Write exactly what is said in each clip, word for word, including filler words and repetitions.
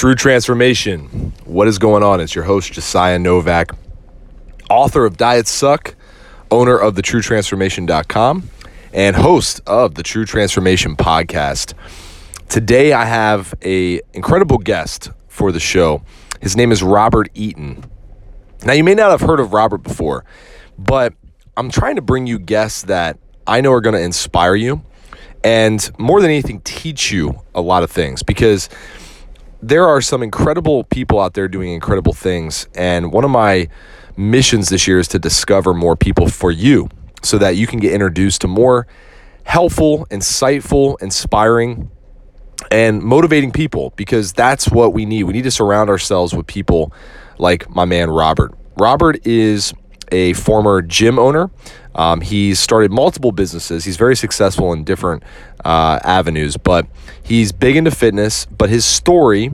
True Transformation. What is going on? It's your host, Josiah Novak, author of Diets Suck, owner of the true transformation dot com, and host of the True Transformation podcast. Today, I have an incredible guest for the show. His name is Robert Eaton. Now, you may not have heard of Robert before, but I'm trying to bring you guests that I know are going to inspire you and more than anything, teach you a lot of things, because there are some incredible people out there doing incredible things. And one of my missions this year is to discover more people for you so that you can get introduced to more helpful, insightful, inspiring, and motivating people, because that's what we need. We need to surround ourselves with people like my man, Robert. Robert is a former gym owner. Um, he's started multiple businesses. He's very successful in different uh, avenues, but he's big into fitness, but his story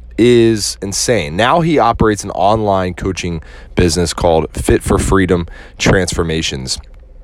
is insane. Now he operates an online coaching business called Fit for Freedom Transformations.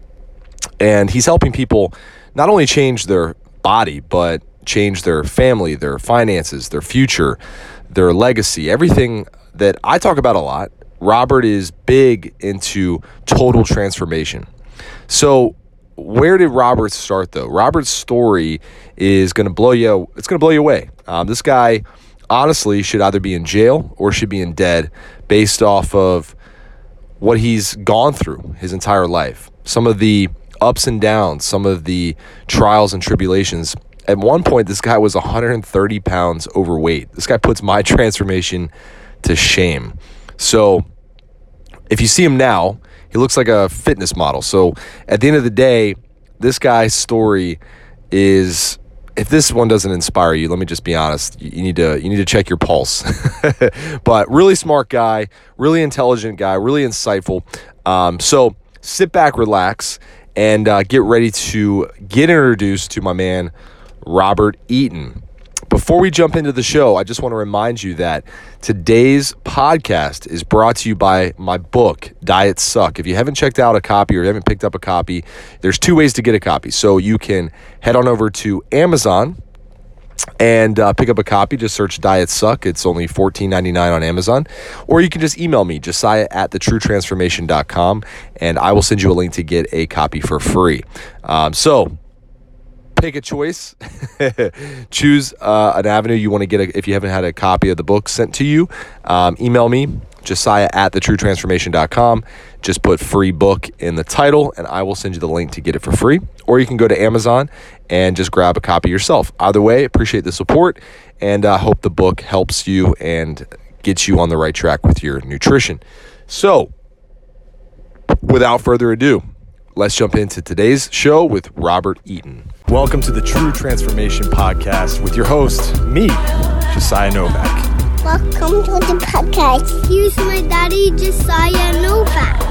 And he's helping people not only change their body, but change their family, their finances, their future, their legacy, everything that I talk about a lot. Robert is big into total transformation. So where did Robert start, though? Robert's story is going to blow you. It's going to blow you away. Um, this guy, honestly, should either be in jail or should be in dead based off of what he's gone through his entire life. Some of the ups and downs, some of the trials and tribulations. At one point, this guy was one hundred thirty pounds overweight. This guy puts my transformation to shame. So if you see him now, he looks like a fitness model. So at the end of the day, this guy's story is, if this one doesn't inspire you, let me just be honest, you need to you need to check your pulse. But really smart guy, really intelligent guy, really insightful. Um, so sit back, relax, and uh, get ready to get introduced to my man, Robert Eaton. Before we jump into the show, I just want to remind you that today's podcast is brought to you by my book, Diets Suck. If you haven't checked out a copy or you haven't picked up a copy, there's two ways to get a copy. So you can head on over to Amazon and uh, pick up a copy. Just search Diets Suck. It's only fourteen ninety-nine on Amazon. Or you can just email me, Josiah at the true transformation dot com, and I will send you a link to get a copy for free. Um, so... Pick a choice. Choose uh, an avenue you want to get. A, if you haven't had a copy of the book sent to you, um, email me, Josiah at the true transformation dot com. Just put free book in the title, and I will send you the link to get it for free. Or you can go to Amazon and just grab a copy yourself. Either way, appreciate the support, and I uh, hope the book helps you and gets you on the right track with your nutrition. So, without further ado, let's jump into today's show with Robert Eaton. Welcome to the True Transformation Podcast with your host, me, Josiah Novak. Welcome to the podcast. Here's my daddy, Josiah Novak.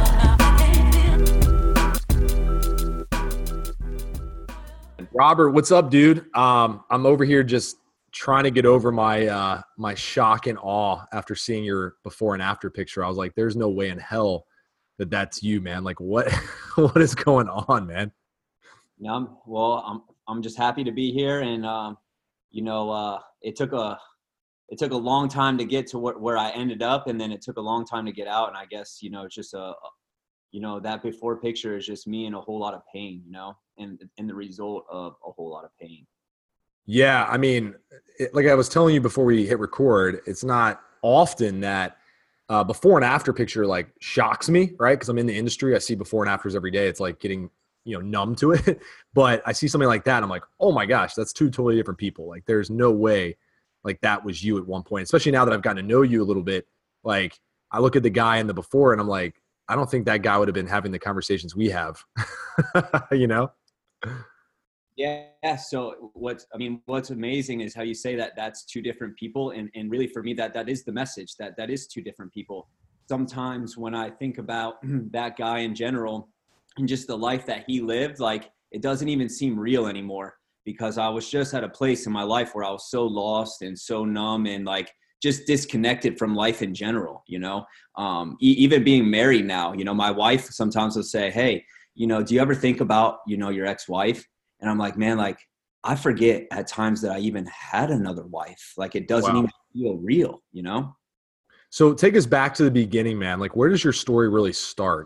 Robert, what's up, dude? Um, I'm over here just trying to get over my uh, my shock and awe after seeing your before and after picture. I was like, there's no way in hell that that's you, man. Like, what what is going on, man? Yeah, I'm, well, I'm I'm just happy to be here, and um, you know, uh, it took a it took a long time to get to where, where I ended up, and then it took a long time to get out. And I guess, you know, it's just a, you know, that before picture is just me in a whole lot of pain, you know, and and the result of a whole lot of pain. Yeah, I mean, it, like I was telling you before we hit record, it's not often that uh, before and after picture like shocks me, right? Because I'm in the industry, I see before and afters every day. It's like getting, you know, numb to it. But I see something like that, and I'm like, oh my gosh, that's two totally different people. Like, there's no way like that was you at one point, especially now that I've gotten to know you a little bit. Like, I look at the guy in the before and I'm like, I don't think that guy would have been having the conversations we have, you know? Yeah. So what's, I mean, what's amazing is how you say that that's two different people. And, and really for me, that, that is the message, that that is two different people. Sometimes when I think about that guy in general and just the life that he lived, like, it doesn't even seem real anymore, because I was just at a place in my life where I was so lost and so numb and like just disconnected from life in general, you know, um, e- even being married now, you know, my wife sometimes will say, hey, you know, do you ever think about, you know, your ex-wife? And I'm like, man, like, I forget at times that I even had another wife. Like it doesn't Wow. even feel real, you know? So take us back to the beginning, man. Like, where does your story really start?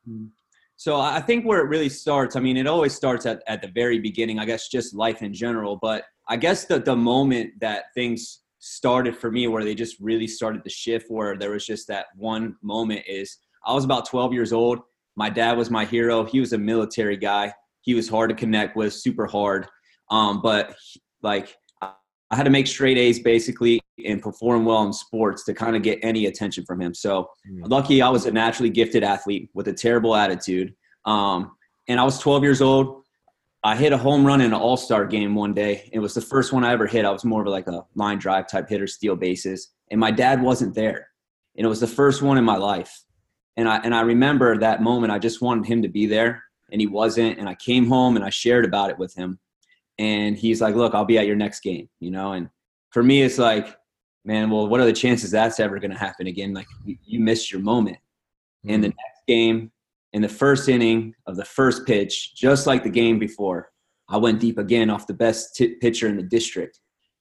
So I think where it really starts, I mean, it always starts at, at the very beginning, I guess just life in general. But I guess the, the moment that things started for me where they just really started to shift, where there was just that one moment is I was about twelve years old. My dad was my hero. He was a military guy. He was hard to connect with, super hard. Um, but he, like I had to make straight A's basically and perform well in sports to kind of get any attention from him. So Mm. lucky I was a naturally gifted athlete with a terrible attitude. Um, and I was twelve years old. I hit a home run in an all-star game one day. It was the first one I ever hit. I was more of like a line drive type hitter, steal bases. And my dad wasn't there. And it was the first one in my life. And I, and I remember that moment, I just wanted him to be there and he wasn't. And I came home and I shared about it with him. And he's like, look, I'll be at your next game, you know? And for me, it's like, man, well, what are the chances that's ever going to happen again? Like you, you missed your moment. Mm. And the next game, in the first inning of the first pitch, just like the game before, I went deep again off the best t- pitcher in the district.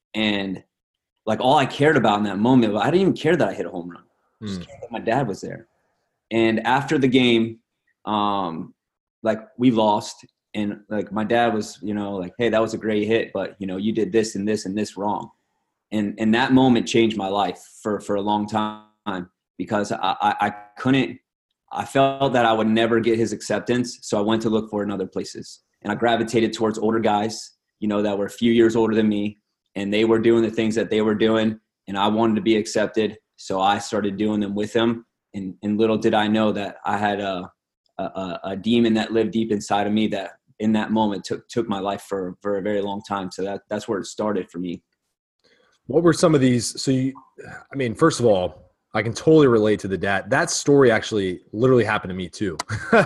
And like all I cared about in that moment, I didn't even care that I hit a home run. I just Mm. cared that my dad was there. And after the game, um, like we lost. And like my dad was, you know, like, hey, that was a great hit, but you know, you did this and this and this wrong. And and that moment changed my life for, for a long time because I, I, I couldn't, I felt that I would never get his acceptance. So I went to look for it in other places. And I gravitated towards older guys, you know, that were a few years older than me. And they were doing the things that they were doing. And I wanted to be accepted. So I started doing them with them. And, and little did I know that I had a, a, a demon that lived deep inside of me that in that moment took took my life for, for a very long time. So that that's where it started for me. What were some of these? So, you, I mean, first of all, I can totally relate to the dad. That story actually literally happened to me too.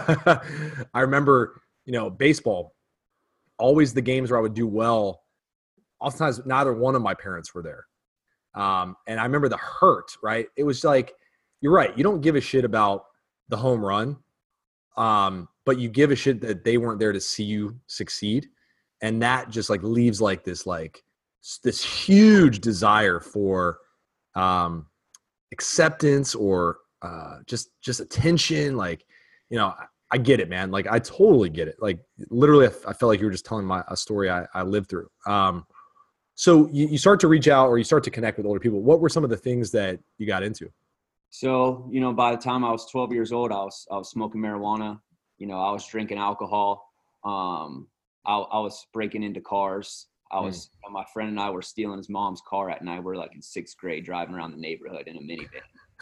I remember, you know, baseball, always the games where I would do well. Oftentimes, neither one of my parents were there. Um, and I remember the hurt, right? It was like, you're right. You don't give a shit about the home run, um, but you give a shit that they weren't there to see you succeed. And that just like leaves like this, like this huge desire for um, acceptance or uh, just, just attention. Like, you know, I, I get it, man. Like, I totally get it. Like, literally, I, I felt like you were just telling my a story I, I lived through. Um, so you, you start to reach out or you start to connect with older people. What were some of the things that you got into? So, you know, by the time I was twelve years old, I was, I was smoking marijuana. You know, I was drinking alcohol. Um, I, I was breaking into cars. I was, mm. my friend and I were stealing his mom's car at night. We're like in sixth grade driving around the neighborhood in a minivan.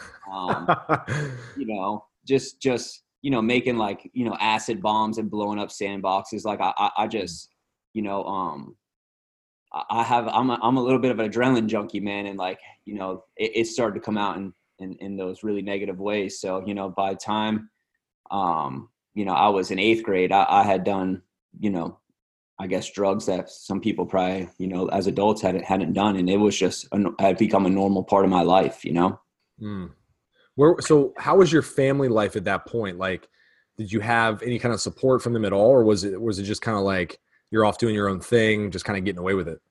Um, you know, just, just, you know, making like, you know, acid bombs and blowing up sandboxes. Like I, I, I just, you know, um, I have, I'm a, I'm a little bit of an adrenaline junkie, man. And like, you know, it, it started to come out in, in, in those really negative ways. So, you know, by the time, um, you know, I was in eighth grade, I, I had done, you know, I guess drugs that some people probably, you know, as adults hadn't, hadn't done. And it was just, a, had become a normal part of my life, you know? Mm. Where, so how was your family life at that point? Like, did you have any kind of support from them at all? Or was it, was it just kind of like, you're off doing your own thing, just kind of getting away with it?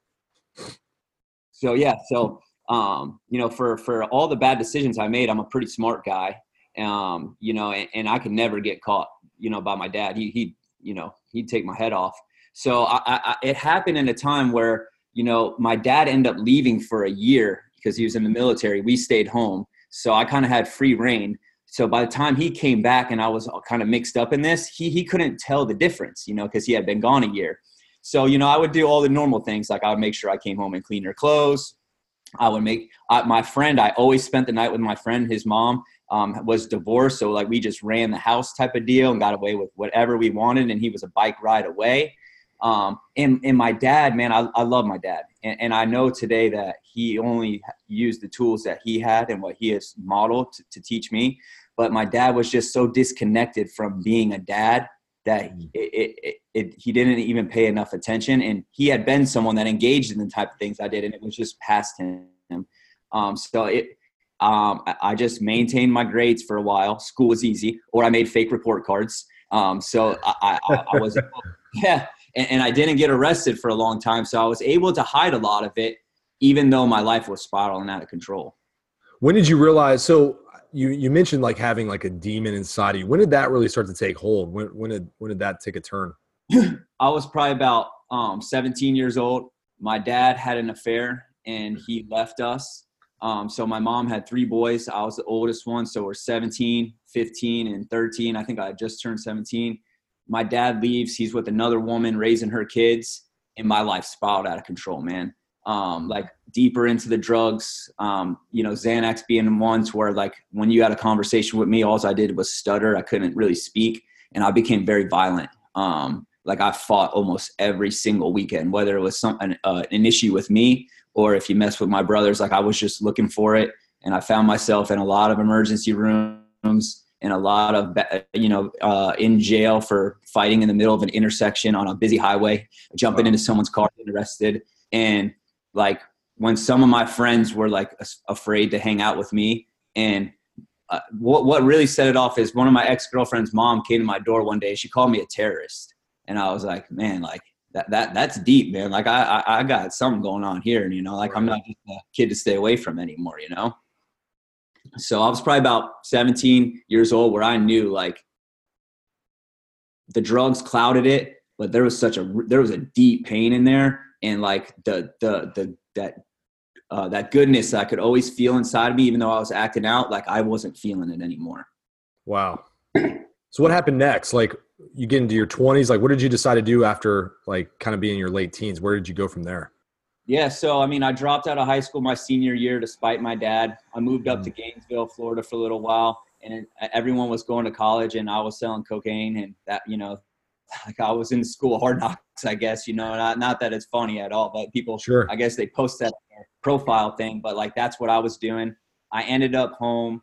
So, yeah. So, um, you know, for, for all the bad decisions I made, I'm a pretty smart guy, um, you know, and, and I could never get caught, you know, by my dad. He, he, you know, he'd take my head off. So I, I, it happened in a time where, you know, my dad ended up leaving for a year because he was in the military. We stayed home. So I kind of had free reign. So by the time he came back and I was kind of mixed up in this, he he couldn't tell the difference, you know, because he had been gone a year. So, you know, I would do all the normal things. Like I would make sure I came home and cleaned her clothes. I would make uh, my friend, I always spent the night with my friend. His mom um, was divorced. So like we just ran the house type of deal and got away with whatever we wanted. And he was a bike ride away. Um, and, and my dad, man, I, I love my dad. And, and I know today that he only used the tools that he had and what he has modeled to, to teach me. But my dad was just so disconnected from being a dad that it, it, it, it, he didn't even pay enough attention. And he had been someone that engaged in the type of things I did, and it was just past him. Um, so it, um, I, I just maintained my grades for a while. School was easy, or I made fake report cards. Um, so I, I, I was, yeah. and, and I didn't get arrested for a long time. So I was able to hide a lot of it, even though my life was spiraling out of control. When did you realize, so you, you mentioned like having like a demon inside of you. When did that really start to take hold? When, when did, when did that take a turn? I was probably about um, seventeen years old. My dad had an affair and he left us. Um, so my mom had three boys. I was the oldest one. So we're seventeen, fifteen, and thirteen. I think I just turned seventeen. My dad leaves. He's with another woman raising her kids. And my life spiraled out of control, man. Um, like deeper into the drugs, um, you know, Xanax being ones where like when you had a conversation with me, all I did was stutter. I couldn't really speak. And I became very violent. Um, like I fought almost every single weekend, whether it was some, an, uh, an issue with me, or if you mess with my brothers, like I was just looking for it. And I found myself in a lot of emergency rooms and a lot of, you know, uh, in jail for fighting in the middle of an intersection on a busy highway, jumping into someone's car, getting arrested. And like when some of my friends were like afraid to hang out with me, and uh, what, what really set it off is one of my ex-girlfriend's mom came to my door one day. She called me a terrorist. And I was like, man, like, That that that's deep, man. Like I, I I got something going on here, and you know, like I'm not just a kid to stay away from anymore, you know. So I was probably about seventeen years old, where I knew like the drugs clouded it, but there was such a there was a deep pain in there, and like the the the that uh, that goodness I could always feel inside of me, even though I was acting out, like I wasn't feeling it anymore. Wow. So what happened next? Like you get into your twenties, like what did you decide to do after like kind of being in your late teens? Where did you go from there? Yeah. So, I mean, I dropped out of high school my senior year despite my dad. I moved up to Gainesville, Florida for a little while, and everyone was going to college and I was selling cocaine, and that, you know, like I was in the school of hard knocks, I guess, you know, not, not that it's funny at all, but people, sure, I guess they post that profile thing, but like, that's what I was doing. I ended up home.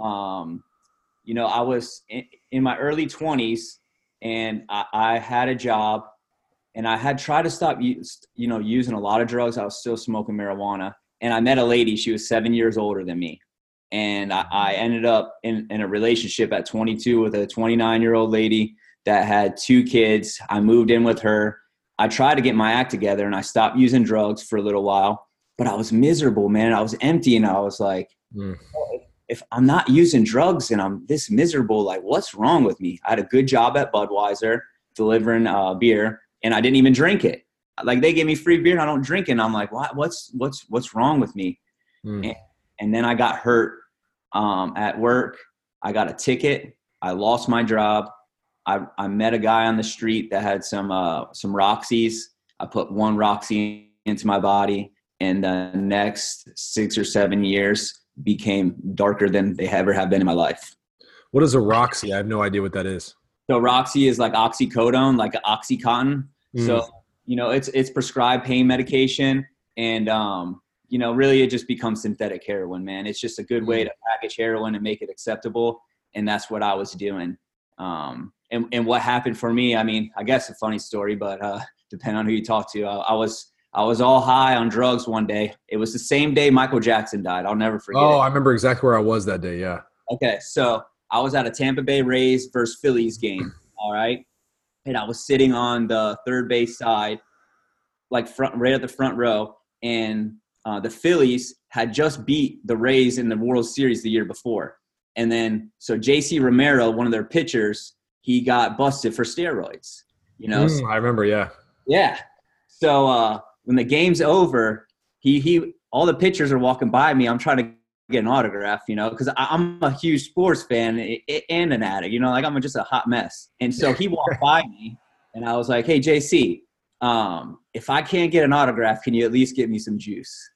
Um, you know, I was in, in my early twenties, and I, I had a job, and I had tried to stop, you know, using a lot of drugs. I was still smoking marijuana, and I met a lady. She was seven years older than me. And I, I ended up in, in a relationship at twenty-two with a twenty-nine year old lady that had two kids. I moved in with her. I tried to get my act together, and I stopped using drugs for a little while, but I was miserable, man. I was empty, and I was like, mm. if I'm not using drugs and I'm this miserable, like what's wrong with me? I had a good job at Budweiser delivering uh, beer, and I didn't even drink it. Like they gave me free beer and I don't drink it. And I'm like, what, what's, what's, what's wrong with me? Mm. And, and then I got hurt um, at work. I got a ticket. I lost my job. I, I met a guy on the street that had some, uh, some Roxy's. I put one Roxy into my body, and the next six or seven years became darker than they ever have been in my life. What is a Roxy? I have no idea what that is. So Roxy is like oxycodone, like Oxycontin. Mm. So, you know, it's, it's prescribed pain medication, and, um, you know, really it just becomes synthetic heroin, man. It's just a good way to package heroin and make it acceptable. And that's what I was doing. Um, and, and what happened for me, I mean, I guess a funny story, but, uh, depending on who you talk to, I, I was, I was all high on drugs one day. It was the same day Michael Jackson died. I'll never forget. Oh, it. I remember exactly where I was that day. Yeah. Okay. So I was at a Tampa Bay Rays versus Phillies game. All right. And I was sitting on the third base side, like front, right at the front row. And uh, the Phillies had just beat the Rays in the World Series the year before. And then, so J C Romero, one of their pitchers, he got busted for steroids, you know? Mm, I remember. Yeah. Yeah. So, uh, when the game's over, he, he, all the pitchers are walking by me. I'm trying to get an autograph, you know, because I'm a huge sports fan and an addict, you know, like I'm just a hot mess. And so he walked by me, and I was like, hey, J C, um, if I can't get an autograph, can you at least get me some juice?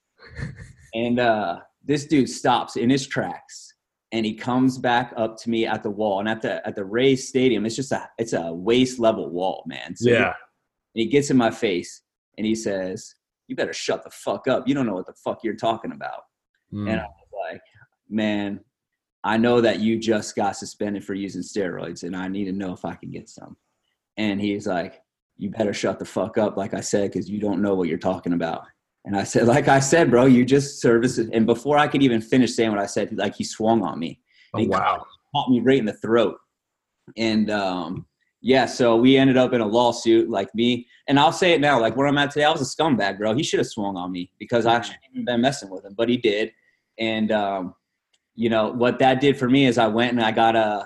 And uh, this dude stops in his tracks, and he comes back up to me at the wall. And at the at the Rays Stadium, it's just a it's a waist level wall, man. So yeah. He, he gets in my face, and he says, you better shut the fuck up. You don't know what the fuck you're talking about. Mm. And I was like, man, I know that you just got suspended for using steroids, and I need to know if I can get some. And he's like, you better shut the fuck up, like I said, because you don't know what you're talking about. And I said, like I said, bro, you just service it. And before I could even finish saying what I said, like he swung on me. Oh, he wow. caught, caught me right in the throat. And um, Yeah, so we ended up in a lawsuit, like me. And I'll say it now, like where I'm at today, I was a scumbag, bro. He should have swung on me because I shouldn't even been messing with him, but he did. And, um, you know, what that did for me is I went and I got a,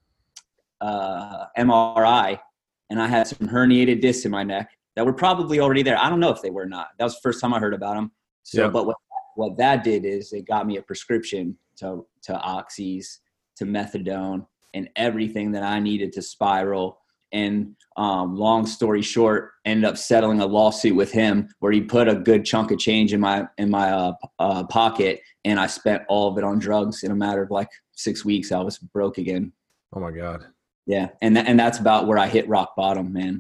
a M R I, and I had some herniated discs in my neck that were probably already there. I don't know if they were or not. That was the first time I heard about them. So, Yeah. but what, what that did is it got me a prescription to, to oxys, to methadone, and everything that I needed to spiral. And um, long story short, ended up settling a lawsuit with him where he put a good chunk of change in my in my uh, uh, pocket, and I spent all of it on drugs in a matter of like six weeks. I was broke again. Oh my God. Yeah, and th- and that's about where I hit rock bottom, man.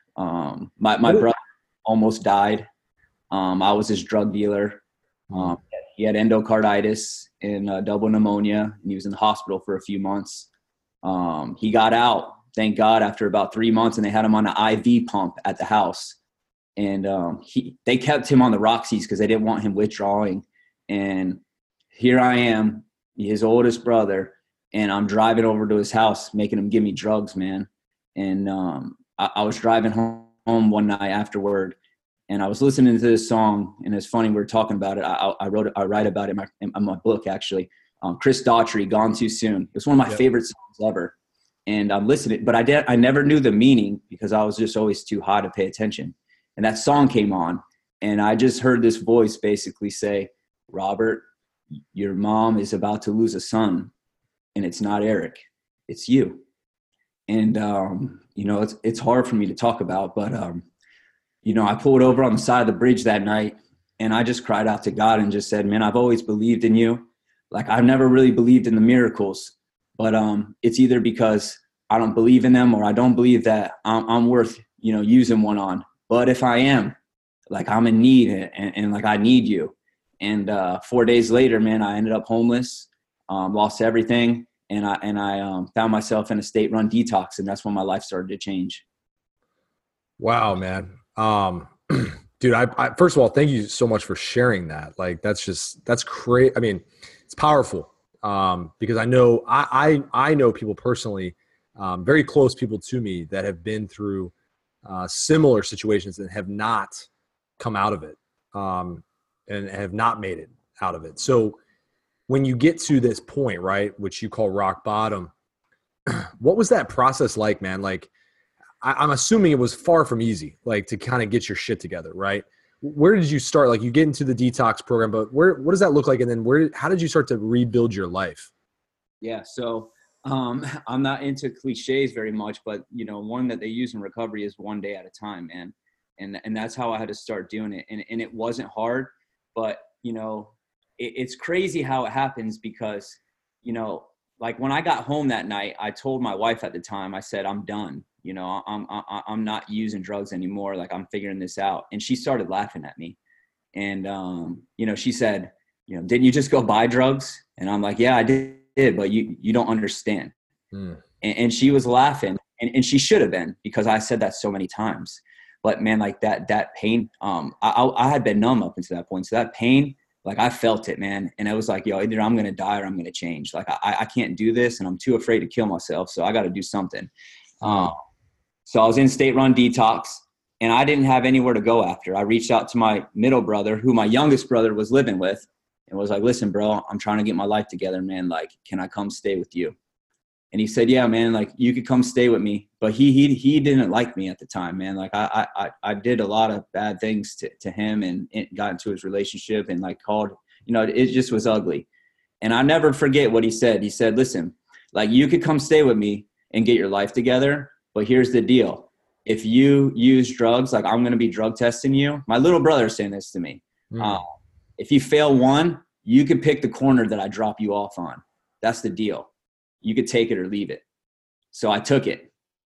Um, my my brother almost died. Um, I was his drug dealer. Um, he had endocarditis and uh, double pneumonia, and he was in the hospital for a few months. Um, he got out, thank God, after about three months, and they had him on an I V pump at the house. And um, he, they kept him on the Roxys because they didn't want him withdrawing. And here I am, his oldest brother, and I'm driving over to his house, making him give me drugs, man. And um, I, I was driving home, home one night afterward, and I was listening to this song, and it's funny, we were talking about it. I, I wrote it, I write about it in my, in my book, actually. Um, Chris Daughtry, Gone Too Soon. It was one of my Yep. favorite songs ever. And I'm listening, but I did, I never knew the meaning because I was just always too high to pay attention. And that song came on, and I just heard this voice basically say, Robert, your mom is about to lose a son, and it's not Eric, it's you. And, um, you know, it's, it's hard for me to talk about, but, um, you know, I pulled over on the side of the bridge that night, and I just cried out to God and just said, man, I've always believed in you. Like, I've never really believed in the miracles, but um, it's either because I don't believe in them or I don't believe that I'm, I'm worth, you know, using one on. But if I am, like, I'm in need, and, and like, I need you. And uh, four days later, man, I ended up homeless, um, lost everything. And I, and I um, found myself in a state-run detox, and that's when my life started to change. Wow, man. Um, dude, I, I, first of all, thank you so much for sharing that. Like, that's just, that's great. I mean, it's powerful. Um, because I know, I, I, I know people personally, um, very close people to me that have been through, uh, similar situations and have not come out of it, um, and have not made it out of it. So when you get to this point, right, which you call rock bottom, what was that process like, man? Like, I, I'm assuming it was far from easy, like, to kind of get your shit together, right? Where did you start? Like, you get into the detox program, but where, what does that look like? And then where, how did you start to rebuild your life? Yeah. So um, I'm not into cliches very much, but, you know, one that they use in recovery is one day at a time, man. And, and that's how I had to start doing it. And, and it wasn't hard, but, you know, it, it's crazy how it happens because, you know, like, when I got home that night, I told my wife at the time, I said, I'm done. You know, I'm, I'm, I'm not using drugs anymore. Like, I'm figuring this out. And she started laughing at me. And, um, you know, she said, you know, didn't you just go buy drugs? And I'm like, yeah, I did, but you, you don't understand. Mm. And, and she was laughing, and, and she should have been, because I said that so many times. But man, like, that, that pain, um, I, I, I had been numb up until that point. So that pain, like, I felt it, man. And I was like, yo, either I'm going to die or I'm going to change. Like, I, I can't do this, and I'm too afraid to kill myself. So I got to do something. Um, So I was in state-run detox, and I didn't have anywhere to go after. I reached out to my middle brother, who my youngest brother was living with, and was like, listen, bro, I'm trying to get my life together, man. Like, can I come stay with you? And he said, yeah, man, like, you could come stay with me. But he he he didn't like me at the time, man. Like, I I I did a lot of bad things to, to him, and it got into his relationship, and, like, called, you know, it just was ugly. And I never forget what he said. He said, listen, like, you could come stay with me and get your life together, but here's the deal. If you use drugs, like, I'm going to be drug testing you. My little brother is saying this to me. Mm. Uh, if you fail one, you can pick the corner that I drop you off on. That's the deal. You could take it or leave it. So I took it.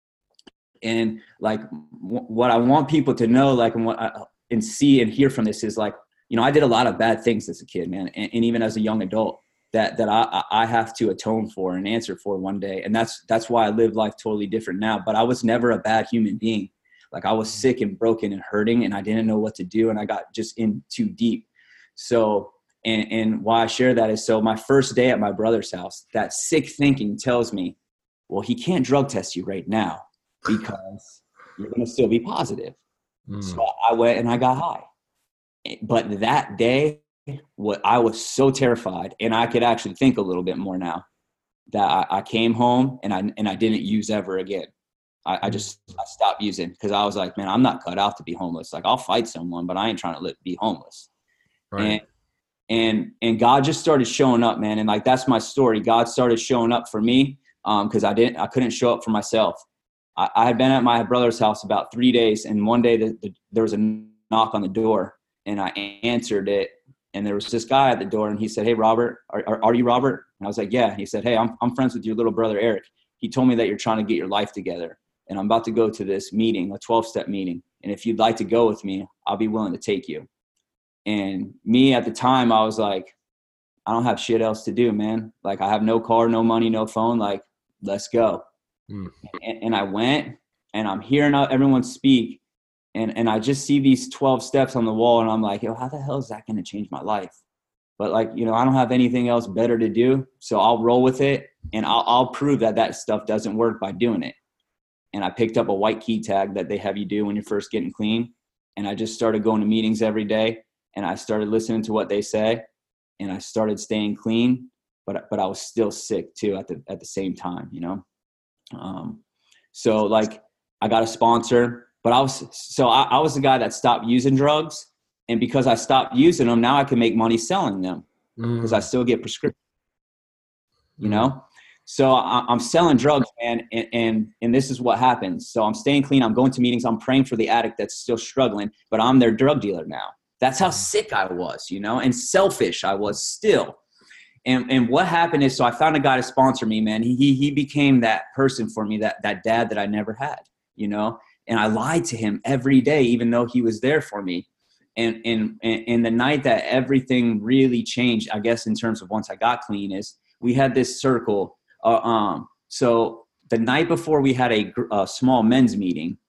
And, like, w- what I want people to know, like, and what I, and see and hear from this is, like, you know, I did a lot of bad things as a kid, man. And, and even as a young adult, that that I, I have to atone for and answer for one day. And that's that's why I live life totally different now. But I was never a bad human being. Like, I was sick and broken and hurting, and I didn't know what to do, and I got just in too deep. So, and, and why I share that is, so my first day at my brother's house, that sick thinking tells me, well, he can't drug test you right now. because you're going to still be positive. Mm. So I went and I got high. But that day, what I was so terrified, and I could actually think a little bit more now, that I, I came home and I and I didn't use ever again. I, I just I stopped using because I was like, man, I'm not cut out to be homeless. Like, I'll fight someone, but I ain't trying to live, be homeless. Right. And and and God just started showing up, man. And like, that's my story. God started showing up for me because um, I didn't I couldn't show up for myself. I, I had been at my brother's house about three days, and one day the, the, there was a knock on the door. And I answered it, and there was this guy at the door, and he said, "Hey, Robert, are, are, are you Robert?" And I was like, "Yeah." He said, "Hey, I'm I'm friends with your little brother, Eric. He told me that you're trying to get your life together, and I'm about to go to this meeting, a twelve-step meeting. And if you'd like to go with me, I'll be willing to take you." And me at the time, I was like, I don't have shit else to do, man. Like, I have no car, no money, no phone. Like, let's go. Mm. And, and I went, and I'm hearing everyone speak. And and I just see these twelve steps on the wall, and I'm like, yo, how the hell is that going to change my life? But like, you know, I don't have anything else better to do, so I'll roll with it, and I'll, I'll prove that that stuff doesn't work by doing it. And I picked up a white key tag that they have you do when you're first getting clean, and I just started going to meetings every day, and I started listening to what they say, and I started staying clean, but but I was still sick too at the at the same time, you know. Um, so like, I got a sponsor. But I was, so I, I was the guy that stopped using drugs. And because I stopped using them, now I can make money selling them because mm. I still get prescriptions, you mm. know? So I, I'm selling drugs, man. And, and, and this is what happens. So I'm staying clean. I'm going to meetings. I'm praying for the addict that's still struggling, but I'm their drug dealer now. That's how sick I was, you know, and selfish I was still. And and what happened is, so I found a guy to sponsor me, man. He, he, he became that person for me, that, that dad that I never had, you know? And I lied to him every day, even though he was there for me. And, and, and the night that everything really changed, I guess, in terms of once I got clean, is we had this circle. Uh, um, so the night before we had a, a small men's meeting,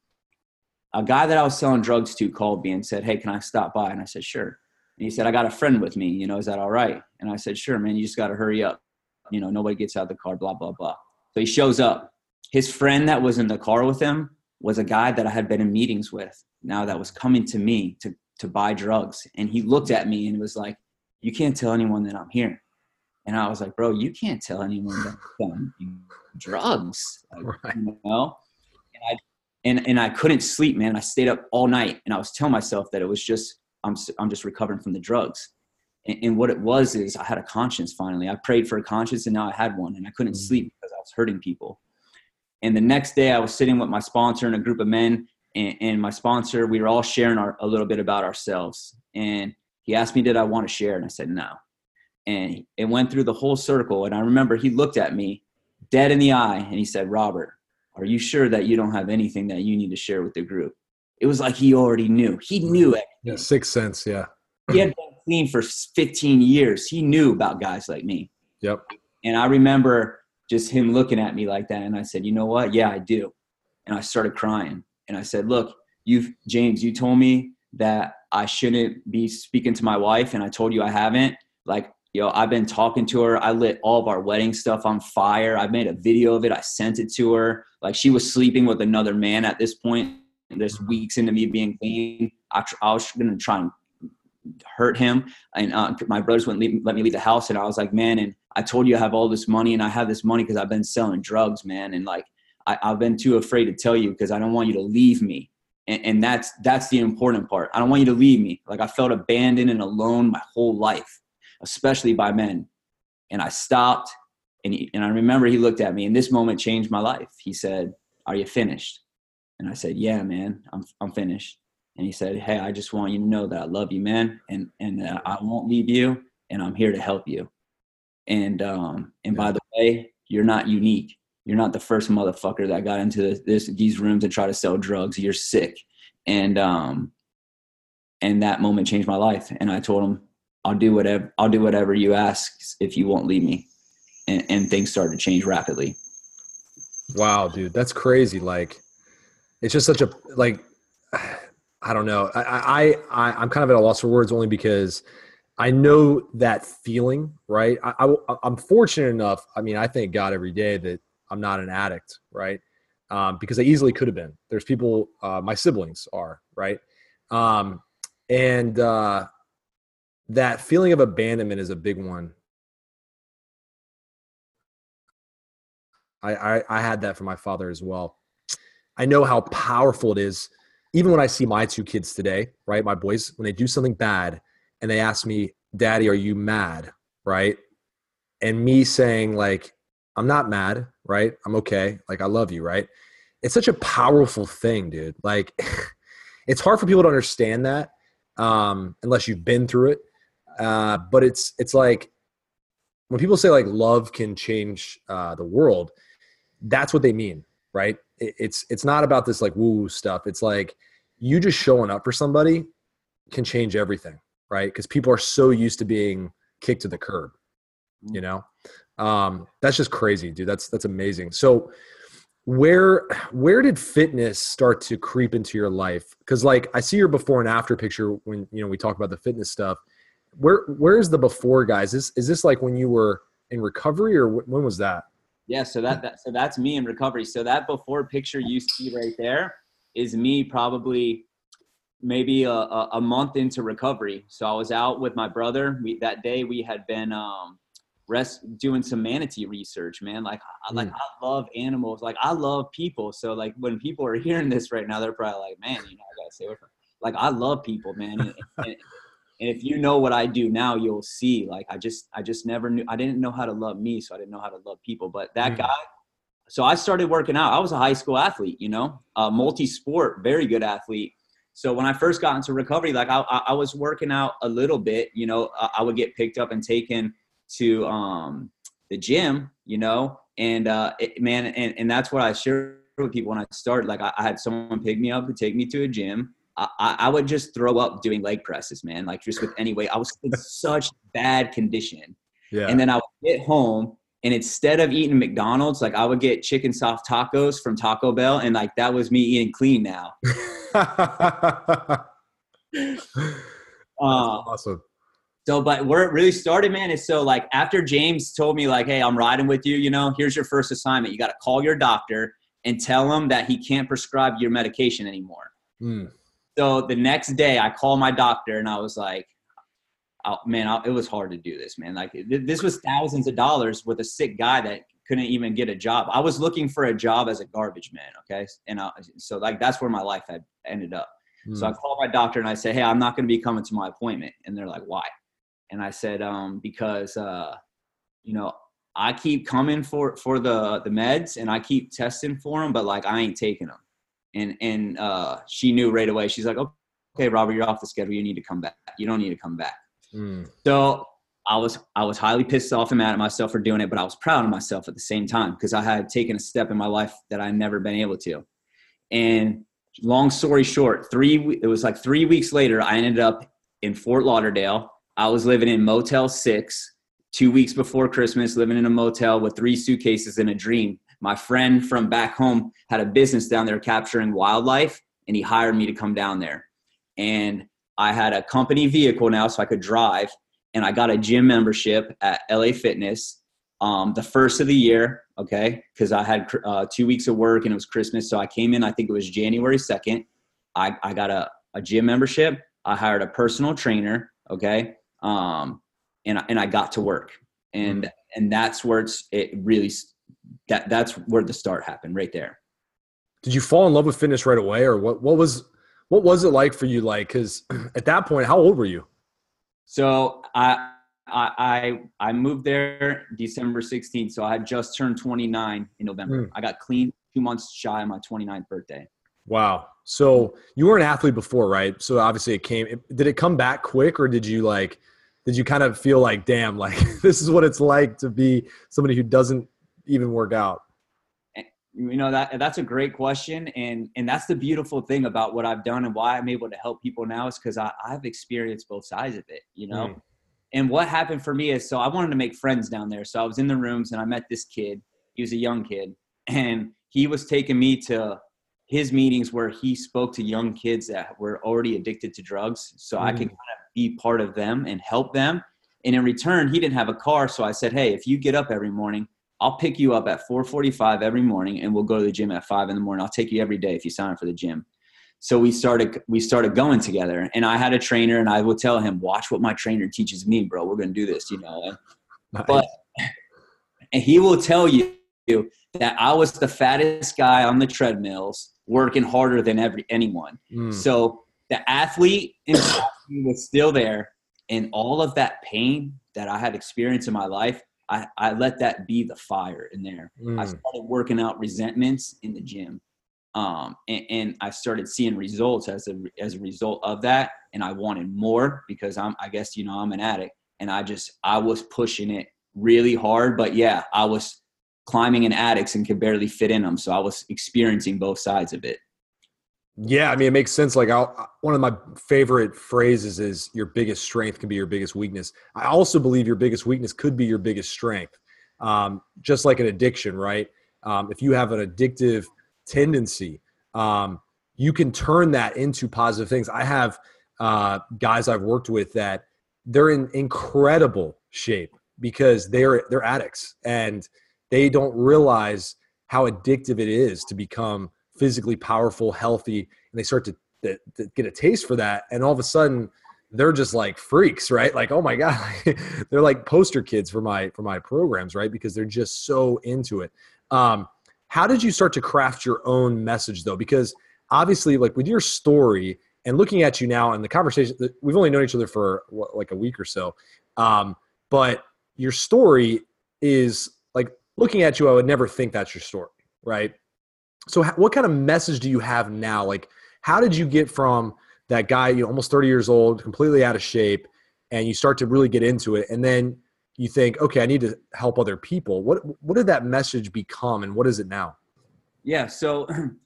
a guy that I was selling drugs to called me and said, "Hey, can I stop by?" And I said, "Sure." And he said, "I got a friend with me, you know, is that all right?" And I said, "Sure, man, you just got to hurry up. You know, nobody gets out of the car, blah, blah, blah." So he shows up. His friend that was in the car with him was a guy that I had been in meetings with now that was coming to me to, to buy drugs. And he looked at me and was like, "You can't tell anyone that I'm here." And I was like, "Bro, you can't tell anyone that I'm selling drugs." Like, right. You know? And I, and, and I couldn't sleep, man. I stayed up all night, and I was telling myself that it was just, I'm, I'm just recovering from the drugs. And, and what it was is I had a conscience finally. I prayed for a conscience, and now I had one, and I couldn't mm-hmm. sleep because I was hurting people. And the next day I was sitting with my sponsor and a group of men, and, and my sponsor, we were all sharing our, a little bit about ourselves. And he asked me, did I want to share? And I said, no. And it went through the whole circle. And I remember he looked at me dead in the eye and he said, "Robert, are you sure that you don't have anything that you need to share with the group?" It was like he already knew. He knew it. Yeah, sixth sense, yeah. He had been clean for fifteen years. He knew about guys like me. Yep. And I remember just him looking at me like that. And I said, "You know what? Yeah, I do." And I started crying. And I said, "Look, you've, James, you told me that I shouldn't be speaking to my wife. And I told you I haven't. Like, yo, I've been talking to her. I lit all of our wedding stuff on fire. I made a video of it. I sent it to her. Like, she was sleeping with another man at this point. There's weeks into me being clean. I, tr- I was going to try and hurt him. And uh, my brothers wouldn't leave, let me leave the house. And I was like, man, and I told you I have all this money, and I have this money because I've been selling drugs, man. And like, I, I've been too afraid to tell you because I don't want you to leave me. And, and that's, that's the important part. I don't want you to leave me. Like, I felt abandoned and alone my whole life, especially by men. And I stopped, and he, and I remember he looked at me, and this moment changed my life. He said, "Are you finished?" And I said, "Yeah, man, I'm, I'm finished." And he said, "Hey, I just want you to know that I love you, man. And, and that I won't leave you, and I'm here to help you. And, um, and by the way, you're not unique. You're not the first motherfucker that got into this, this these rooms and try to sell drugs. You're sick." And, um, and that moment changed my life. And I told him, I'll do whatever, I'll do whatever you ask if you won't leave me. And, and things started to change rapidly. Wow, dude, that's crazy. Like, it's just such a, like, I don't know. I, I, I I'm kind of at a loss for words only because I know that feeling, right? I, I, I'm fortunate enough. I mean, I thank God every day that I'm not an addict, right? um, because I easily could have been. There's people, uh, my siblings are, right? Um, and uh, that feeling of abandonment is a big one. I, I, I had that from my father as well. I know how powerful it is. Even when I see my two kids today, right? My boys, when they do something bad and they ask me, Daddy, are you mad? Right? And me saying like, I'm not mad, right? I'm okay. Like, I love you, right? It's such a powerful thing, dude. Like, it's hard for people to understand that um, unless you've been through it. Uh, but it's it's like when people say like love can change uh, the world, that's what they mean, right? It, it's it's not about this like woo-woo stuff. It's like you just showing up for somebody can change everything, right? Because people are so used to being kicked to the curb, you know? Um, that's just crazy, dude. That's that's amazing. So where where did fitness start to creep into your life? Because like I see your before and after picture when you know we talk about the fitness stuff. Where where's the before, guys? Is is this like when you were in recovery, or wh- when was that? Yeah, so that, that so that's me in recovery. So that before picture you see right there is me probably maybe a, a, a month into recovery. So I was out with my brother. We that day we had been um, rest doing some manatee research, man. Like I, like I love animals. Like I love people. So like when people are hearing this right now, they're probably like, man, you know, I gotta stay with her. Like I love people, man. And, and, And if you know what I do now, you'll see, like, I just, I just never knew, I didn't know how to love me. So I didn't know how to love people, but that Mm. guy, so I started working out. I was a high school athlete, you know, uh, multi-sport, very good athlete. So when I first got into recovery, like I, I was working out a little bit, you know, I, I would get picked up and taken to um, the gym, you know, and uh, it, man, and, and that's what I shared with people when I started. Like I, I had someone pick me up and take me to a gym. I, I would just throw up doing leg presses, man, like just with any weight. I was in such bad condition. Yeah. And then I would get home and instead of eating McDonald's, like I would get chicken soft tacos from Taco Bell. And like, that was me eating clean now. That's uh, awesome. So, but where it really started, man, is so like after James told me like, hey, I'm riding with you, you know, here's your first assignment. You got to call your doctor and tell him that he can't prescribe your medication anymore. Mm. So the next day I called my doctor and I was like, oh, man, I, it was hard to do this, man. Like th- this was thousands of dollars with a sick guy that couldn't even get a job. I was looking for a job as a garbage man. Okay. And I, so like, that's where my life had ended up. Mm. So I called my doctor and I said, hey, I'm not going to be coming to my appointment. And they're like, why? And I said, um, because, uh, you know, I keep coming for, for the, the meds and I keep testing for them, but like, I ain't taking them. And and uh, she knew right away. She's like, okay, Robert, you're off the schedule. You need to come back. You don't need to come back. Mm. So I was I was highly pissed off and mad at myself for doing it, but I was proud of myself at the same time because I had taken a step in my life that I'd never been able to. And long story short, three it was like three weeks later, I ended up in Fort Lauderdale. I was living in Motel six, two weeks before Christmas, living in a motel with three suitcases and a dream. My friend from back home had a business down there capturing wildlife, and he hired me to come down there. And I had a company vehicle now so I could drive, and I got a gym membership at L A Fitness um, the first of the year, okay, because I had uh, two weeks of work and it was Christmas. So I came in, I think it was January second. I, I got a, a gym membership. I hired a personal trainer, okay, um, and, and I got to work. And mm. and that's where it's, it really – That that's where the start happened right there. Did you fall in love with fitness right away, or what, what was, what was it like for you? Like, cause at that point, how old were you? So I, I, I moved there December sixteenth. So I had just turned twenty-nine in November. Mm. I got clean two months shy of my twenty-ninth birthday. Wow. So you were an athlete before, right? So obviously it came, it, did it come back quick, or did you like, did you kind of feel like, damn, like this is what it's like to be somebody who doesn't even work out? You know, that that's a great question. And, and that's the beautiful thing about what I've done and why I'm able to help people now is because I've experienced both sides of it, you know? Mm. And what happened for me is, so I wanted to make friends down there. So I was in the rooms and I met this kid. He was a young kid and he was taking me to his meetings where he spoke to young kids that were already addicted to drugs. So mm. I could kind of be part of them and help them. And in return, he didn't have a car. So I said, hey, if you get up every morning, I'll pick you up at four forty-five every morning and we'll go to the gym at five in the morning. I'll take you every day if you sign up for the gym. So we started, we started going together, and I had a trainer, and I would tell him, watch what my trainer teaches me, bro. We're going to do this, you know? Nice. But, and he will tell you that I was the fattest guy on the treadmills working harder than every, anyone. Mm. So the athlete inside me was still there, and all of that pain that I had experienced in my life, I, I let that be the fire in there. Mm. I started working out resentments in the gym. Um, and, and I started seeing results as a, as a result of that. And I wanted more because I'm, I guess, you know, I'm an addict, and I just, I was pushing it really hard, but yeah, I was climbing in attics and could barely fit in them. So I was experiencing both sides of it. Yeah. I mean, it makes sense. Like I'll, one of my favorite phrases is your biggest strength can be your biggest weakness. I also believe your biggest weakness could be your biggest strength. Um, just like an addiction, right? Um, if you have an addictive tendency, um, you can turn that into positive things. I have uh, guys I've worked with that they're in incredible shape because they're they're addicts, and they don't realize how addictive it is to become physically powerful, healthy, and they start to, to, to get a taste for that, and all of a sudden they're just like freaks, right? Like, oh my God, they're like poster kids for my for my programs, right? Because they're just so into it. Um, How did you start to craft your own message, though? Because obviously, like with your story and looking at you now and the conversation, we've only known each other for what, like a week or so. Um, but your story is like looking at you, I would never think that's your story, right? So what kind of message do you have now? Like, how did you get from that guy, you know, almost thirty years old, completely out of shape, and you start to really get into it, and then you think, okay, I need to help other people. What what did that message become, and what is it now? Yeah, so,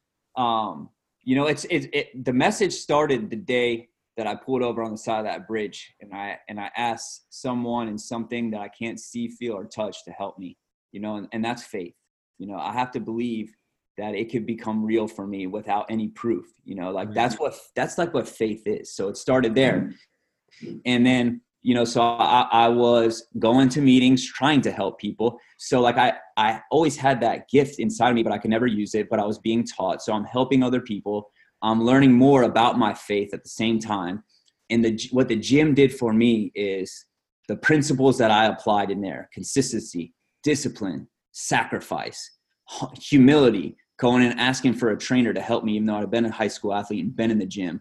um, you know, it's it, it. The message started the day that I pulled over on the side of that bridge, and I and I asked someone and something that I can't see, feel, or touch to help me. You know, and, and that's faith. You know, I have to believe that it could become real for me without any proof. You know, like that's what that's like what faith is. So it started there, and then. You know, so I, I was going to meetings, trying to help people. So like I, I always had that gift inside of me, but I could never use it, but I was being taught. So I'm helping other people. I'm learning more about my faith at the same time. And the, what the gym did for me is the principles that I applied in there: consistency, discipline, sacrifice, humility, going and asking for a trainer to help me, even though I'd been a high school athlete and been in the gym.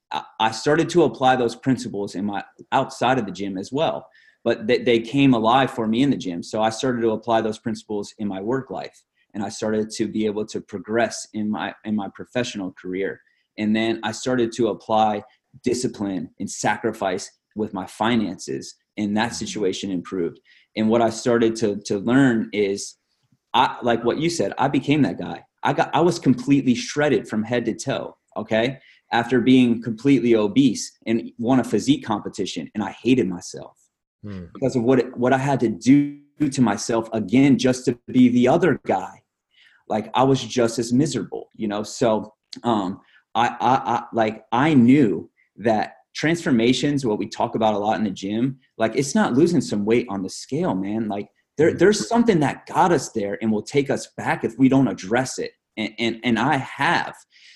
I started to apply those principles in my outside of the gym as well, but they, they came alive for me in the gym. So I started to apply those principles in my work life, and I started to be able to progress in my, in my professional career. And then I started to apply discipline and sacrifice with my finances, and that situation improved. And what I started to, to learn is I, like what you said, I became that guy. I got, I was completely shredded from head to toe. Okay. After being completely obese and won a physique competition, and I hated myself hmm. because of what it, what I had to do to myself again, just to be the other guy. Like I was just as miserable, you know? So um, I, I, I like, I knew that transformations, what we talk about a lot in the gym, like it's not losing some weight on the scale, man. Like there, there's something that got us there and will take us back if we don't address it. And, and, and I have,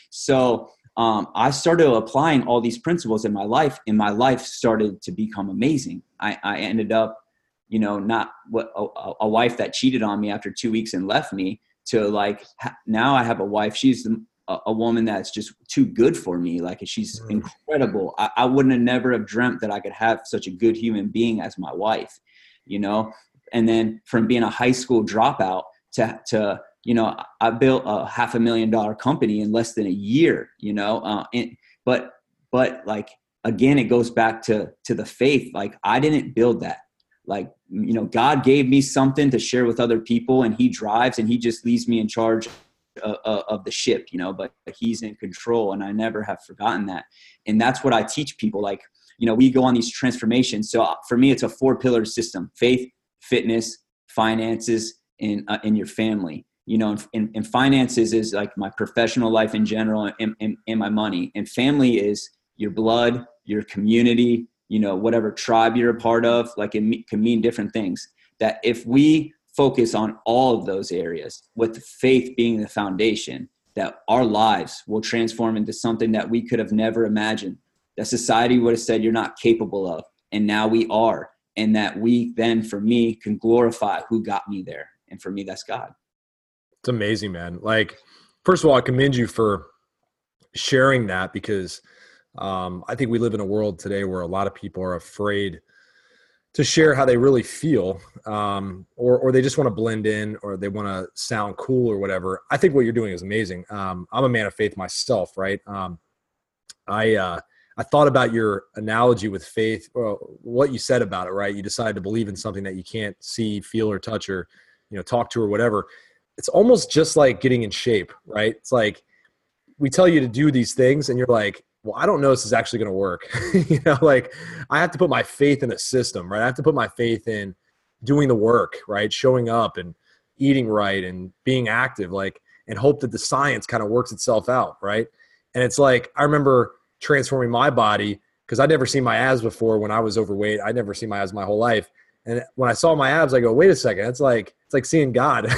so Um, I started applying all these principles in my life, and my life started to become amazing. I, I ended up, you know, not what a, a wife that cheated on me after two weeks and left me to like, ha- now I have a wife. She's the, a, a woman that's just too good for me. Like she's mm. incredible. I, I wouldn't have never have dreamt that I could have such a good human being as my wife, you know? And then from being a high school dropout to, to, you know, I built a half a million dollar company in less than a year, you know, uh, and, but, but like, again, it goes back to, to the faith. Like I didn't build that. Like, you know, God gave me something to share with other people, and he drives and he just leaves me in charge of, of the ship, you know, but he's in control, and I never have forgotten that. And that's what I teach people. Like, you know, we go on these transformations. So for me, it's a four pillar system: faith, fitness, finances, and, uh, and your family. You know, and, and finances is like my professional life in general, and, and, and my money. And family is your blood, your community, you know, whatever tribe you're a part of. Like it me- can mean different things. That if we focus on all of those areas, with faith being the foundation, that our lives will transform into something that we could have never imagined, that society would have said you're not capable of. And now we are. And that we then, for me, can glorify who got me there. And for me, that's God. It's amazing, man. Like, first of all, I commend you for sharing that, because um, I think we live in a world today where a lot of people are afraid to share how they really feel, um, or or they just want to blend in, or they want to sound cool or whatever. I think what you're doing is amazing. Um, I'm a man of faith myself, right? Um, I uh, I thought about your analogy with faith, or what you said about it, right? You decide to believe in something that you can't see, feel, or touch, or you know, talk to, or whatever. It's almost just like getting in shape, right? It's like we tell you to do these things, and you're like, well, I don't know if this is actually going to work. You know, like I have to put my faith in a system, right? I have to put my faith in doing the work, right? Showing up and eating right and being active, like, and hope that the science kind of works itself out, right? And it's like, I remember transforming my body, because I'd never seen my abs before when I was overweight. I'd never seen my abs my whole life. And when I saw my abs, I go, wait a second. It's like, it's like seeing God,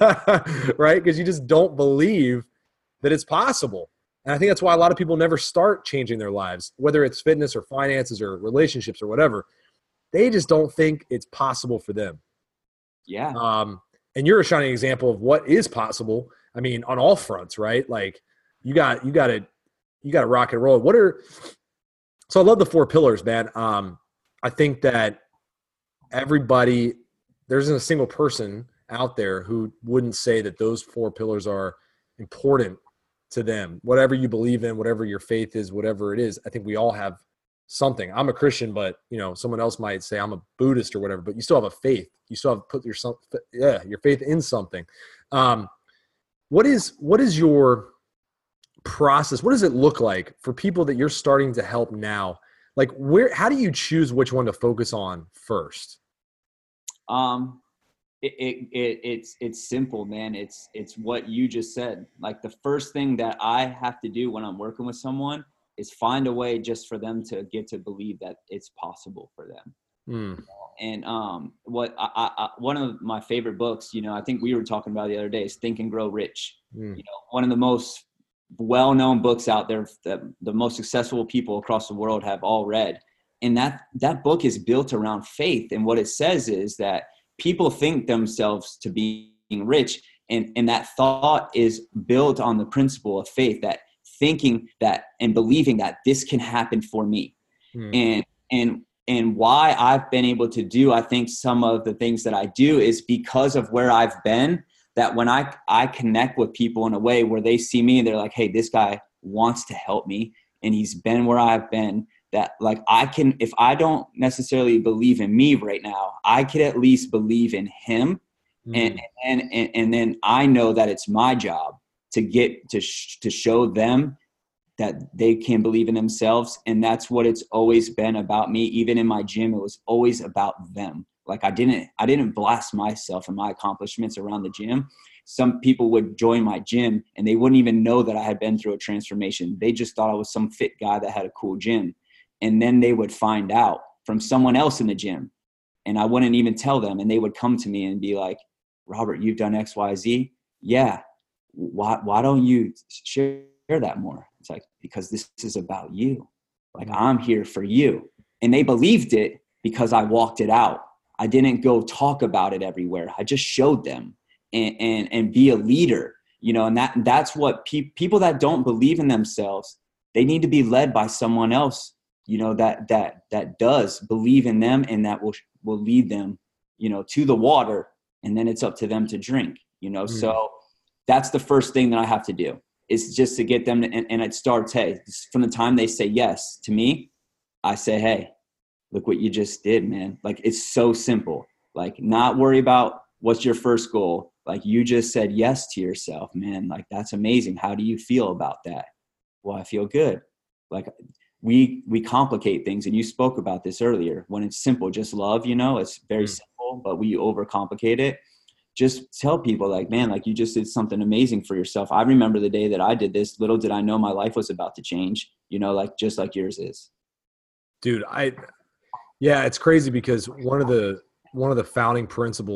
right? Because you just don't believe that it's possible. And I think that's why a lot of people never start changing their lives, whether it's fitness or finances or relationships or whatever. They just don't think it's possible for them. Yeah. Um, and you're a shining example of what is possible. I mean, on all fronts, right? Like you got, you got to, you got to rock and roll. What are, so I love the four pillars, man. Um, I think that everybody, there isn't a single person out there who wouldn't say that those four pillars are important to them. Whatever you believe in, whatever your faith is, whatever it is, I think we all have something. I'm a Christian, but you know, someone else might say I'm a Buddhist or whatever, but you still have a faith. You still have to put your, yeah, your faith in something. Um, what is, what is your process? What does it look like for people that you're starting to help now? Like where, how do you choose which one to focus on first? Um, It, it, it, it's, it's simple, man. It's, it's what you just said. Like the first thing that I have to do when I'm working with someone is find a way just for them to get to believe that it's possible for them. Mm. And um, what I, I, one of my favorite books, you know, I think we were talking about the other day, is Think and Grow Rich. Mm. You know, one of the most well-known books out there that the most successful people across the world have all read. And that, that book is built around faith. And what it says is that people think themselves to being rich, and, and that thought is built on the principle of faith, that thinking that and believing that this can happen for me. Mm. And, and, and why I've been able to do, I think some of the things that I do is because of where I've been, that when I, I connect with people in a way where they see me and they're like, hey, this guy wants to help me and he's been where I've been, that like I can, if I don't necessarily believe in me right now, I could at least believe in him. Mm. And, and, and, and then I know that it's my job to get to, sh- to show them that they can believe in themselves. And that's what it's always been about me. Even in my gym, it was always about them. Like I didn't, I didn't blast myself and my accomplishments around the gym. Some people would join my gym and they wouldn't even know that I had been through a transformation. They just thought I was some fit guy that had a cool gym. And then they would find out from someone else in the gym, and I wouldn't even tell them. And they would come to me and be like, Robert, you've done X, Y, Z. Yeah. Why, why don't you share that more? It's like, because this is about you. Like I'm here for you. And they believed it because I walked it out. I didn't go talk about it everywhere. I just showed them and, and, and be a leader, you know, and that, that's what pe- people that don't believe in themselves, they need to be led by someone else, you know, that, that, that does believe in them and that will, will lead them, you know, to the water, and then it's up to them to drink, you know? Mm. So that's the first thing that I have to do, is just to get them to, and, and it starts, hey, from the time they say yes to me, I say, hey, look what you just did, man. Like, it's so simple. Like, not worry about what's your first goal. Like, you just said yes to yourself, man. Like, that's amazing. How do you feel about that? Well, I feel good. Like, we, we complicate things. And you spoke about this earlier. When it's simple, just love, you know, it's very mm. simple, but we overcomplicate it. Just tell people like, man, like you just did something amazing for yourself. I remember the day that I did this. Little did I know my life was about to change, you know, like just like yours is. Dude, I, yeah, it's crazy because one of the, one of the founding principles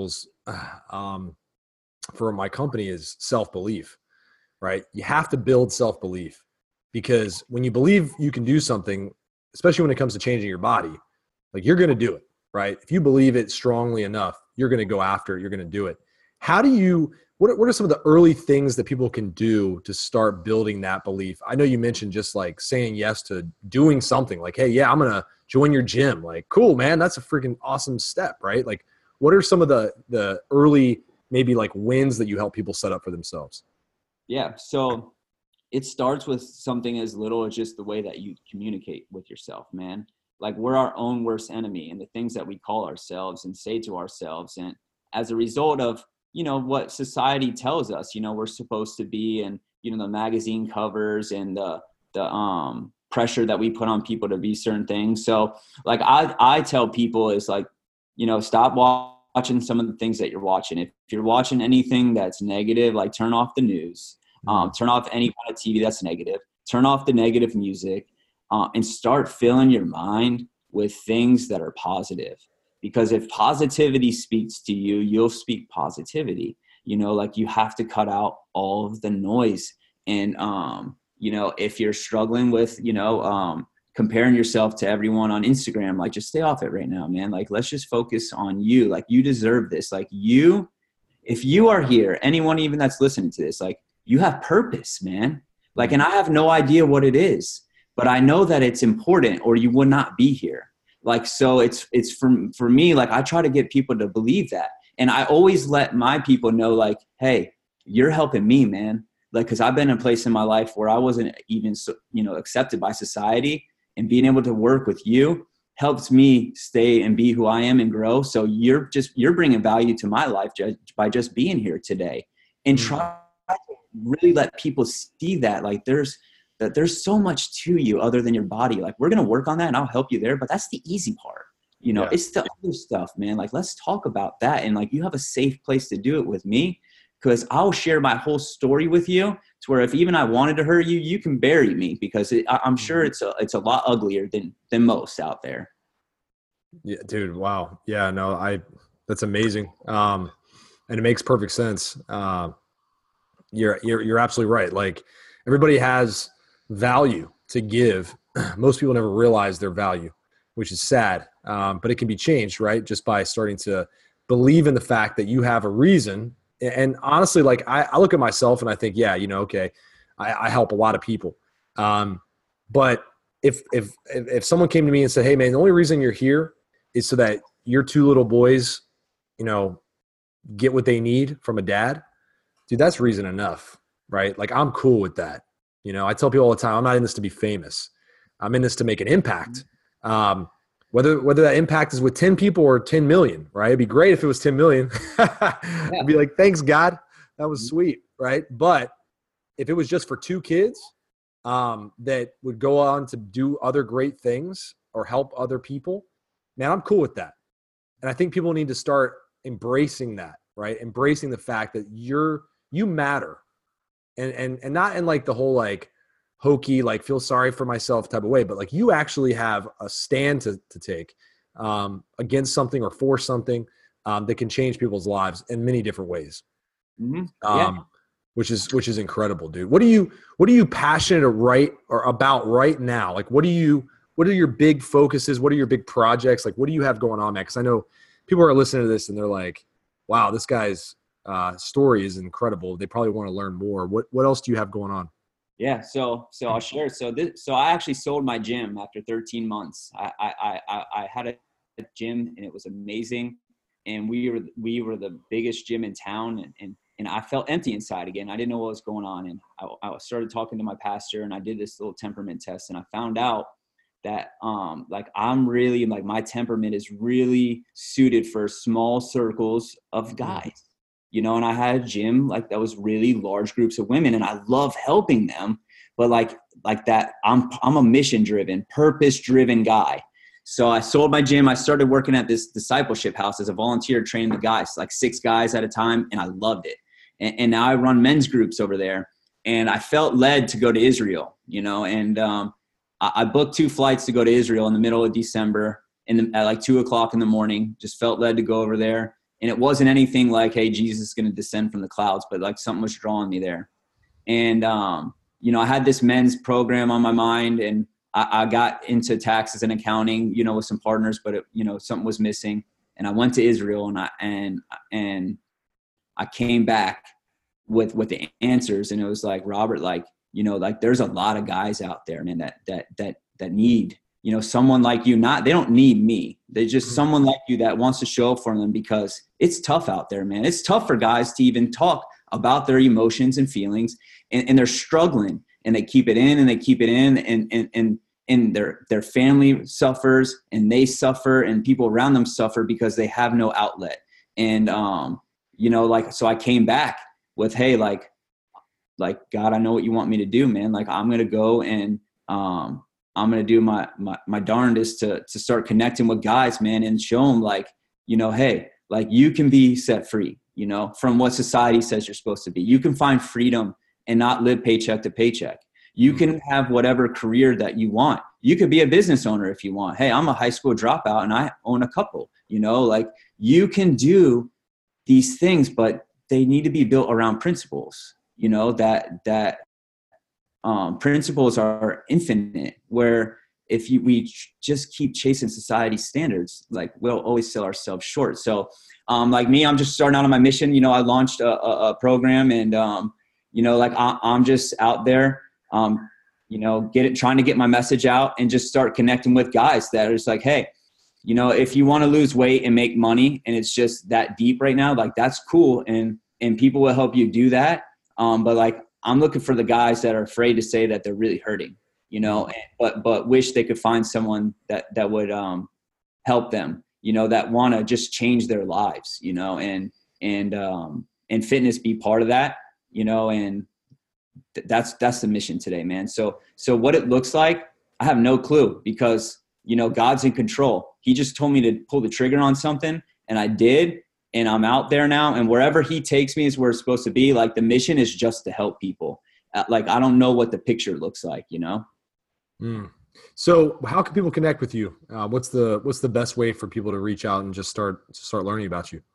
um, for my company is self-belief, right? You have to build self-belief, because when you believe you can do something, especially when it comes to changing your body, like you're going to do it, right? If you believe it strongly enough, you're going to go after it. You're going to do it. How do you, what are, what are some of the early things that people can do to start building that belief? I know you mentioned just like saying yes to doing something like, hey, yeah, I'm going to join your gym. Like, cool, man. That's a freaking awesome step, right? Like, what are some of the, the early, maybe like wins that you help people set up for themselves? Yeah. So it starts with something as little as just the way that you communicate with yourself, man. Like, we're our own worst enemy, and the things that we call ourselves and say to ourselves. And as a result of, you know, what society tells us, you know, we're supposed to be, and, you know, the magazine covers and the, the, um, pressure that we put on people to be certain things. So like I, I tell people is like, you know, stop watching some of the things that you're watching. If you're watching anything that's negative, like turn off the news, um, turn off any kind of T V that's negative, turn off the negative music, uh, and start filling your mind with things that are positive. Because if positivity speaks to you, you'll speak positivity. You know, like you have to cut out all of the noise. And, um, you know, if you're struggling with, you know, um, comparing yourself to everyone on Instagram, like just stay off it right now, man. Like, let's just focus on you. Like, you deserve this. Like, you, if you are here, anyone even that's listening to this, like, you have purpose, man. Like, and I have no idea what it is, but I know that it's important, or you would not be here. Like, so it's, it's for, for me, like, I try to get people to believe that. And I always let my people know, like, hey, you're helping me, man. Like, cause I've been in a place in my life where I wasn't even, you know, accepted by society, and being able to work with you helps me stay and be who I am and grow. So you're just, you're bringing value to my life just by just being here today, and mm-hmm. try to really let people see that, like, there's, that there's so much to you other than your body. Like, we're going to work on that and I'll help you there, but that's the easy part. You know, yeah. It's the other stuff, man. Like, let's talk about that. And like, you have a safe place to do it with me, because I'll share my whole story with you, to where if even I wanted to hurt you, you can bury me, because it, I'm sure it's a, it's a lot uglier than, than most out there. Yeah, dude. Wow. Yeah, no, I, that's amazing. Um, and it makes perfect sense. Uh, you're, you're, you're absolutely right. Like, everybody has value to give. Most people never realize their value, which is sad. Um, but it can be changed, right? Just by starting to believe in the fact that you have a reason. And honestly, like, I, I look at myself and I think, yeah, you know, okay, I, I help a lot of people. Um, but if, if, if, if someone came to me and said, hey man, the only reason you're here is so that your two little boys, you know, get what they need from a dad, dude, that's reason enough, right? Like, I'm cool with that. You know, I tell people all the time, I'm not in this to be famous. I'm in this to make an impact. Um, Whether whether that impact is with ten people or ten million, right? It'd be great if it was ten million. I'd be like, thanks, God. That was sweet, right? But if it was just for two kids um, that would go on to do other great things or help other people, man, I'm cool with that. And I think people need to start embracing that, right? Embracing the fact that you're you matter. And and and not in like the whole like hokey, like feel sorry for myself type of way, but like you actually have a stand to, to take um, against something or for something um, that can change people's lives in many different ways. Mm-hmm. Yeah. Um, which is, which is incredible, dude. What are you, what are you passionate or right or about right now? Like, what do you, what are your big focuses? What are your big projects? Like, what do you have going on, man? Cause I know people are listening to this and they're like, wow, this guy's uh, story is incredible. They probably want to learn more. What, what else do you have going on? Yeah. So, so I'll share. So this, so I actually sold my gym after thirteen months. I, I, I, I had a gym and it was amazing. And we were, we were the biggest gym in town, and, and, and I felt empty inside again. I didn't know what was going on. And I, I started talking to my pastor, and I did this little temperament test, and I found out that, um, like, I'm really, like, my temperament is really suited for small circles of guys. You know, and I had a gym like that was really large groups of women, and I love helping them, but like, like that, I'm, I'm a mission driven, purpose driven guy. So I sold my gym. I started working at this discipleship house as a volunteer, training the guys, like six guys at a time. And I loved it. And, and now I run men's groups over there, and I felt led to go to Israel, you know, and um, I, I booked two flights to go to Israel in the middle of December in the, at like two o'clock in the morning, just felt led to go over there. And it wasn't anything like, hey, Jesus is going to descend from the clouds, but like something was drawing me there. And, um, you know, I had this men's program on my mind, and I, I got into taxes and accounting, you know, with some partners, but it, you know, something was missing. And I went to Israel, and I, and, and I came back with, with the answers. And it was like, Robert, like, you know, like there's a lot of guys out there, man, that, that, that, that need, you know, someone like you. Not, they don't need me. They just mm-hmm. someone like you that wants to show up for them, because it's tough out there, man. It's tough for guys to even talk about their emotions and feelings, and, and they're struggling, and they keep it in and they keep it in, and, and, and, and their, their family suffers, and they suffer, and people around them suffer because they have no outlet. And, um, you know, like, so I came back with, hey, like, like, God, I know what you want me to do, man. Like, I'm going to go and, um, I'm going to do my, my, my darndest to, to start connecting with guys, man, and show them like, you know, hey, like you can be set free, you know, from what society says you're supposed to be. You can find freedom and not live paycheck to paycheck. You can have whatever career that you want. You could be a business owner if you want. Hey, I'm a high school dropout and I own a couple, you know, like you can do these things, but they need to be built around principles, you know, that, that, Um, principles are infinite, where if you, we just keep chasing society standards, like we'll always sell ourselves short. So um, like me, I'm just starting out on my mission. You know, I launched a, a, a program, and, um, you know, like I, I'm just out there, um, you know, get it, trying to get my message out and just start connecting with guys that are just like, hey, you know, if you want to lose weight and make money and it's just that deep right now, like that's cool. And, and people will help you do that. Um, but like, I'm looking for the guys that are afraid to say that they're really hurting, you know, but, but wish they could find someone that, that would um, help them, you know, that want to just change their lives, you know, and, and, um, and fitness be part of that, you know, and th- that's, that's the mission today, man. So, so what it looks like, I have no clue, because, you know, God's in control. He just told me to pull the trigger on something, and I did. And I'm out there now, and wherever he takes me is where it's supposed to be. Like the mission is just to help people. Uh, like, I don't know what the picture looks like, you know? Mm. So how can people connect with you? Uh, what's the, what's the best way for people to reach out and just start, start learning about you?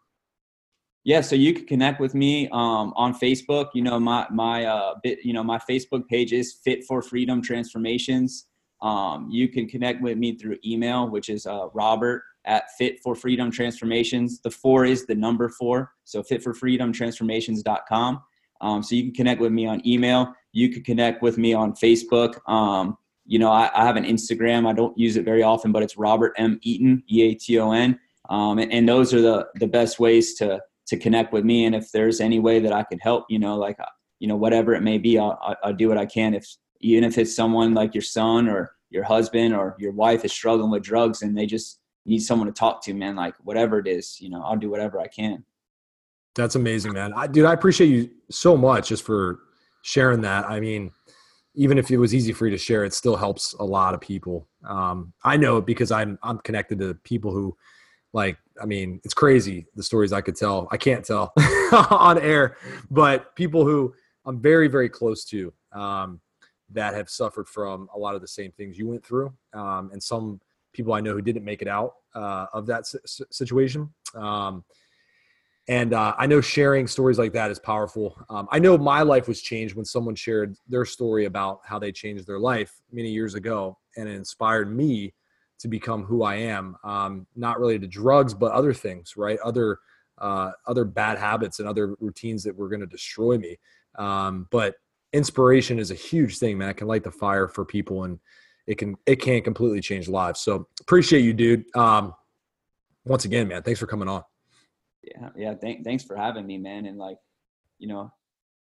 Yeah. So you can connect with me um, on Facebook. You know, my, my, uh, bit, you know, my Facebook page is Fit for Freedom Transformations. Um, you can connect with me through email, which is uh, Robert at Fit for Freedom Transformations. The four is the number four. So fit for freedom transformations dot com. Um, so you can connect with me on email. You can connect with me on Facebook. Um, you know, I, I have an Instagram. I don't use it very often, but it's Robert M. Eaton, E A T O N. Um, and, and those are the, the best ways to, to connect with me. And if there's any way that I can help, you know, like, you know, whatever it may be, I'll, I'll do what I can. If, even if it's someone like your son or your husband or your wife is struggling with drugs and they just need someone to talk to, man, like whatever it is, you know, I'll do whatever I can. That's amazing, man. I, dude, I appreciate you so much just for sharing that. I mean, even if it was easy for you to share, it still helps a lot of people. Um, I know it because I'm, I'm connected to people who like, I mean, it's crazy. The stories I could tell, I can't tell on air, but people who I'm very, very close to, um, that have suffered from a lot of the same things you went through. Um, and some people I know who didn't make it out uh, of that s- situation. Um, and uh, I know sharing stories like that is powerful. Um, I know my life was changed when someone shared their story about how they changed their life many years ago, and it inspired me to become who I am, um, not related to drugs, but other things, right? Other, uh, other bad habits and other routines that were going to destroy me. Um, but inspiration is a huge thing, man. It can light the fire for people, and it can, it can completely change lives. So appreciate you, dude. Um, once again, man, thanks for coming on. Yeah. Yeah. Th- thanks for having me, man. And like, you know,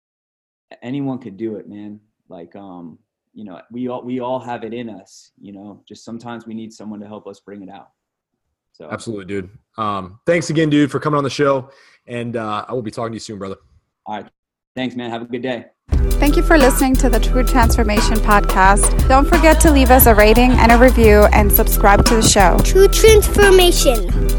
anyone could do it, man. Like, um, you know, we all, we all have it in us, you know, just sometimes we need someone to help us bring it out. So absolutely, dude. Um, thanks again, dude, for coming on the show, and uh, I will be talking to you soon, brother. All right. Thanks, man. Have a good day. Thank you for listening to the True Transformation Podcast. Don't forget to leave us a rating and a review and subscribe to the show. True transformation.